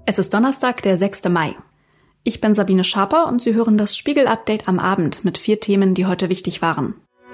Es ist Donnerstag, der 6. Mai. Ich bin Sabine Schaper und Sie hören das Spiegel-Update am Abend mit 4 Themen, die heute wichtig waren.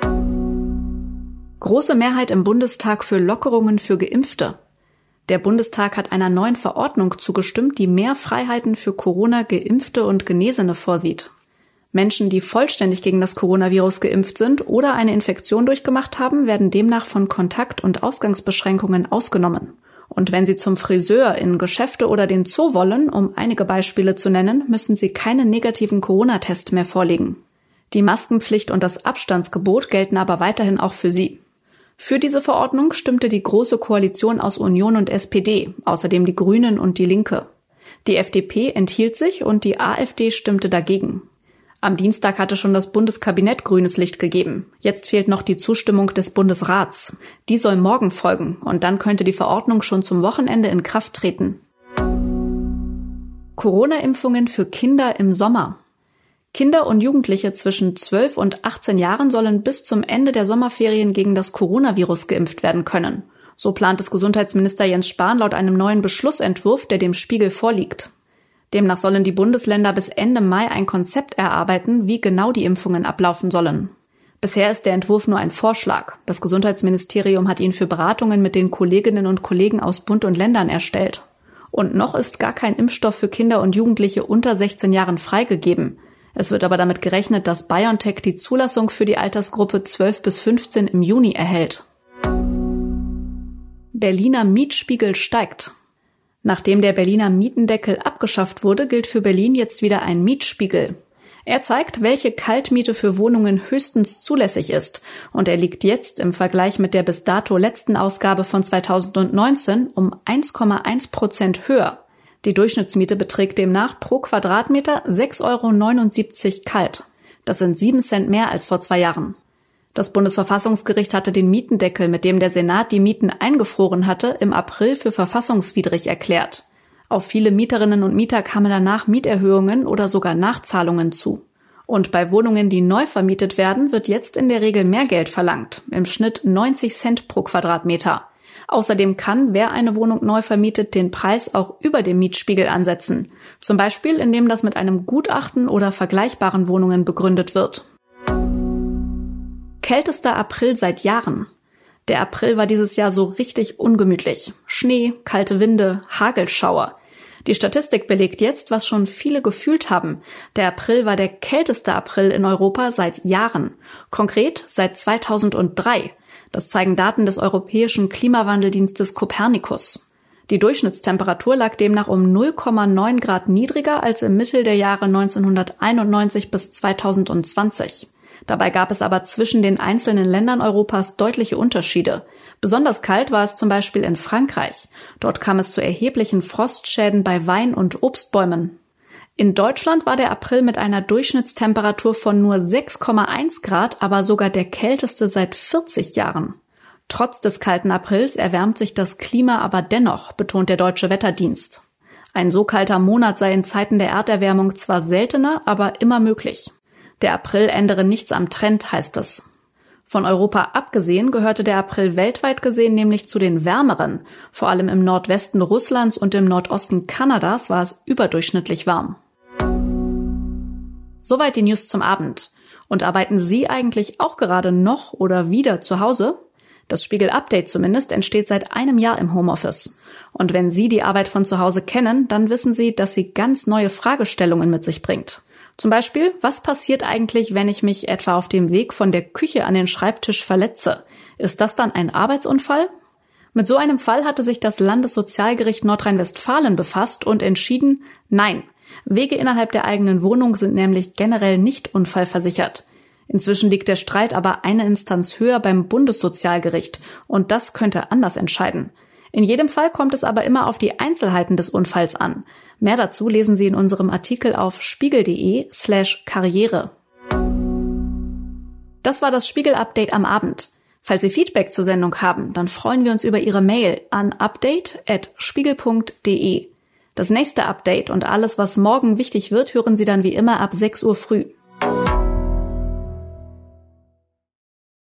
Große Mehrheit im Bundestag für Lockerungen für Geimpfte. Der Bundestag hat einer neuen Verordnung zugestimmt, die mehr Freiheiten für Corona-Geimpfte und Genesene vorsieht. Menschen, die vollständig gegen das Coronavirus geimpft sind oder eine Infektion durchgemacht haben, werden demnach von Kontakt- und Ausgangsbeschränkungen ausgenommen. Und wenn sie zum Friseur, in Geschäfte oder den Zoo wollen, um einige Beispiele zu nennen, müssen sie keinen negativen Corona-Test mehr vorlegen. Die Maskenpflicht und das Abstandsgebot gelten aber weiterhin auch für sie. Für diese Verordnung stimmte die Große Koalition aus Union und SPD, außerdem die Grünen und die Linke. Die FDP enthielt sich und die AfD stimmte dagegen. Am Dienstag hatte schon das Bundeskabinett grünes Licht gegeben. Jetzt fehlt noch die Zustimmung des Bundesrats. Die soll morgen folgen und dann könnte die Verordnung schon zum Wochenende in Kraft treten. Corona-Impfungen für Kinder im Sommer. Kinder und Jugendliche zwischen 12 und 18 Jahren sollen bis zum Ende der Sommerferien gegen das Coronavirus geimpft werden können. So plant es Gesundheitsminister Jens Spahn laut einem neuen Beschlussentwurf, der dem Spiegel vorliegt. Demnach sollen die Bundesländer bis Ende Mai ein Konzept erarbeiten, wie genau die Impfungen ablaufen sollen. Bisher ist der Entwurf nur ein Vorschlag. Das Gesundheitsministerium hat ihn für Beratungen mit den Kolleginnen und Kollegen aus Bund und Ländern erstellt. Und noch ist gar kein Impfstoff für Kinder und Jugendliche unter 16 Jahren freigegeben. Es wird aber damit gerechnet, dass BioNTech die Zulassung für die Altersgruppe 12 bis 15 im Juni erhält. Berliner Mietspiegel steigt. Nachdem der Berliner Mietendeckel abgeschafft wurde, gilt für Berlin jetzt wieder ein Mietspiegel. Er zeigt, welche Kaltmiete für Wohnungen höchstens zulässig ist, und er liegt jetzt im Vergleich mit der bis dato letzten Ausgabe von 2019 um 1,1% höher. Die Durchschnittsmiete beträgt demnach pro Quadratmeter 6,79 € kalt. Das sind 7 Cent mehr als vor 2 Jahren. Das Bundesverfassungsgericht hatte den Mietendeckel, mit dem der Senat die Mieten eingefroren hatte, im April für verfassungswidrig erklärt. Auf viele Mieterinnen und Mieter kamen danach Mieterhöhungen oder sogar Nachzahlungen zu. Und bei Wohnungen, die neu vermietet werden, wird jetzt in der Regel mehr Geld verlangt, im Schnitt 90 Cent pro Quadratmeter. Außerdem kann, wer eine Wohnung neu vermietet, den Preis auch über dem Mietspiegel ansetzen. Zum Beispiel, indem das mit einem Gutachten oder vergleichbaren Wohnungen begründet wird. Kältester April seit Jahren. Der April war dieses Jahr so richtig ungemütlich. Schnee, kalte Winde, Hagelschauer. Die Statistik belegt jetzt, was schon viele gefühlt haben. Der April war der kälteste April in Europa seit Jahren. Konkret seit 2003. Das zeigen Daten des europäischen Klimawandeldienstes Copernicus. Die Durchschnittstemperatur lag demnach um 0,9 Grad niedriger als im Mittel der Jahre 1991 bis 2020. Dabei gab es aber zwischen den einzelnen Ländern Europas deutliche Unterschiede. Besonders kalt war es zum Beispiel in Frankreich. Dort kam es zu erheblichen Frostschäden bei Wein- und Obstbäumen. In Deutschland war der April mit einer Durchschnittstemperatur von nur 6,1 Grad, aber sogar der kälteste seit 40 Jahren. Trotz des kalten Aprils erwärmt sich das Klima aber dennoch, betont der Deutsche Wetterdienst. Ein so kalter Monat sei in Zeiten der Erderwärmung zwar seltener, aber immer möglich. Der April ändere nichts am Trend, heißt es. Von Europa abgesehen gehörte der April weltweit gesehen nämlich zu den wärmeren. Vor allem im Nordwesten Russlands und im Nordosten Kanadas war es überdurchschnittlich warm. Soweit die News zum Abend. Und arbeiten Sie eigentlich auch gerade noch oder wieder zu Hause? Das Spiegel-Update zumindest entsteht seit einem Jahr im Homeoffice. Und wenn Sie die Arbeit von zu Hause kennen, dann wissen Sie, dass sie ganz neue Fragestellungen mit sich bringt. Zum Beispiel, was passiert eigentlich, wenn ich mich etwa auf dem Weg von der Küche an den Schreibtisch verletze? Ist das dann ein Arbeitsunfall? Mit so einem Fall hatte sich das Landessozialgericht Nordrhein-Westfalen befasst und entschieden, nein, Wege innerhalb der eigenen Wohnung sind nämlich generell nicht unfallversichert. Inzwischen liegt der Streit aber eine Instanz höher beim Bundessozialgericht und das könnte anders entscheiden. In jedem Fall kommt es aber immer auf die Einzelheiten des Unfalls an. Mehr dazu lesen Sie in unserem Artikel auf spiegel.de/Karriere. Das war das Spiegel-Update am Abend. Falls Sie Feedback zur Sendung haben, dann freuen wir uns über Ihre Mail an update@spiegel.de. Das nächste Update und alles, was morgen wichtig wird, hören Sie dann wie immer ab 6 Uhr früh.